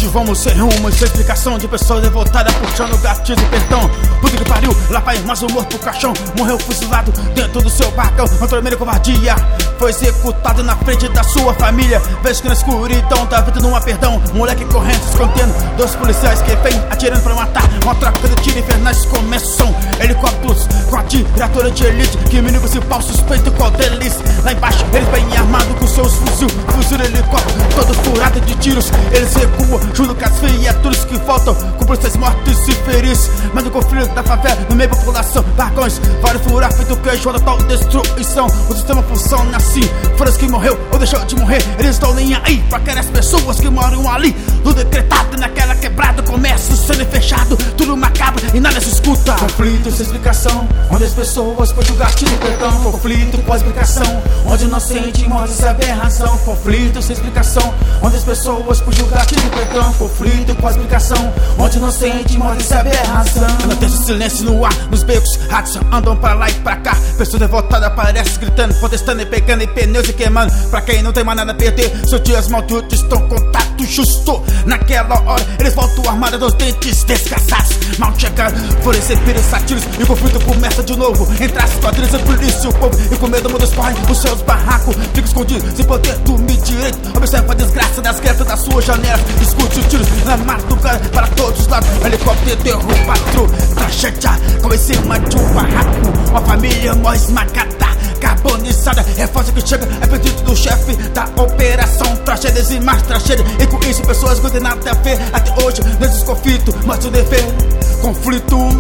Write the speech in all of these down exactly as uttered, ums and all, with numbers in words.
conflito, vamos sem rumo, sem explicação, de pessoa devotada puxando gatilho e perdão. Puta que pariu, lá vai mais um morto pro caixão, morreu fuzilado dentro do seu barcão. Antônio covardia, foi executado na frente da sua família. Vejo que na escuridão da vida não há perdão. Moleque correndo, se escondendo, dois policiais que vêm atirando pra matar. Uma troca de tiro infernais começam. Helicópteros com atiradora de elite, que menino principal suspeito qual deles. Lá embaixo, eles bem armados com seus fuzil, fuzil helicóptero, todo furado de tiros. Eles recuam junto com as viaturas que faltam, com policiais mortos e feridos. Mas o conflito da favela, no meio da população, barcões, vários furados, feito queijo, total destruição. O sistema funciona assim, foram os que morreu ou deixou de morrer, eles estão nem aí pra aquelas pessoas que moram ali. No decretado, naquela quebrada, comércio sendo fechado, tudo macabro e nada se escuta. Conflito sem explicação, onde as pessoas por julgar tiro e perdão. Conflito com explicação, onde inocente morre sem aberração. Conflito sem explicação, onde as pessoas por julgar tiro e perdão. Conflito com explicação, onde inocente morre sem aberração. Anda tenso silêncio no ar, nos becos, rádios andam pra lá e pra cá. Pessoa devotada aparece gritando, protestando e pegando em pneus e queimando. Pra quem não tem mais nada a perder, seus dias malditos estão contato justo. Naquela hora eles voltam armados dos dentes desgraçados. Mal chegaram, foram receber satiros e o conflito começa de novo. Entre as quadrilhas, a polícia e o povo, e com medo muda os correm os seus barracos. Fica escondido, sem poder dormir direito. Observa a desgraça das guetas das suas janelas. Escute os tiros na madrugada para todos os lados. O helicóptero derruba a tragédia com em cima de um barraco. Uma família morre esmagada, carbonizada. Reforça que chega, é pedido do chefe da operação. Tragédias e mais tragédias, e com isso pessoas que não tem nada a ver. Até hoje, nesses conflitos, mas o dever. Conflitos,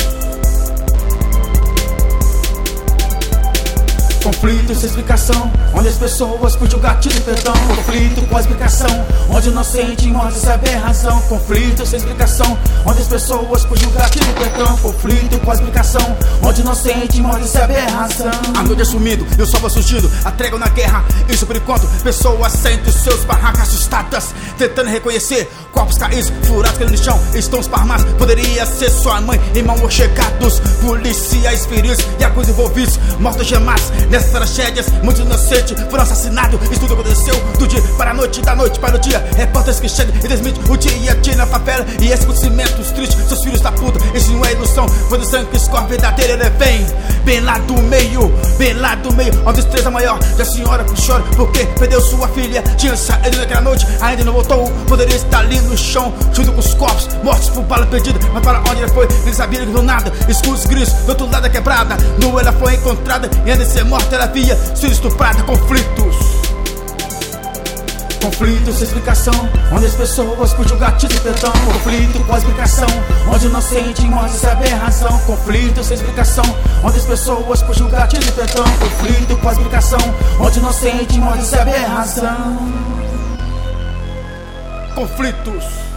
conflito sem explicação, onde as pessoas por julgar tiro e perdão. Conflito com explicação, onde inocente morre sem aberração. Conflito sem explicação, onde as pessoas por julgar tiro e perdão. Conflito com explicação, onde inocente morre sem aberração. A noite é sumindo e o sol vai surgindo, a trégua na guerra, isso por enquanto. Pessoas sentem os seus barracos assustadas, tentando reconhecer corpos caídos, furados caindo no chão, estão esparmados. Poderia ser sua mãe, irmão ou chegados, policiais feridos e alguns envolvidos, mortos gemados. Nessas tragédias, muitos inocentes foram assassinados. Isso tudo aconteceu do dia para a noite, da noite para o dia. Repórteres que chegam e desmentem o dia a dia na favela. E esses acontecimentos tristes, seus filhos da puta, isso não é ilusão. Quando o sangue que escorre verdadeiro, ele vem bem lá do meio, bem lá do meio, onde a tristeza maior da senhora que chora porque perdeu sua filha. Tinha saído naquela noite, ainda não voltou. Poderia estar ali no chão, junto com os corpos mortos por bala perdida. Mas para onde ela foi, eles sabiam que do nada. Escuros grises, do outro lado da quebrada, nua ela foi encontrada, e antes de ser morta ela havia sido estuprada. Conflitos, conflito sem explicação, onde as pessoas por julgar tiro e perdão. Conflito com explicação, onde inocente morre sem aberração. Conflito sem explicação, onde as pessoas por julgar tiro e perdão. Conflito com explicação, onde inocente morre sem aberração. Conflitos.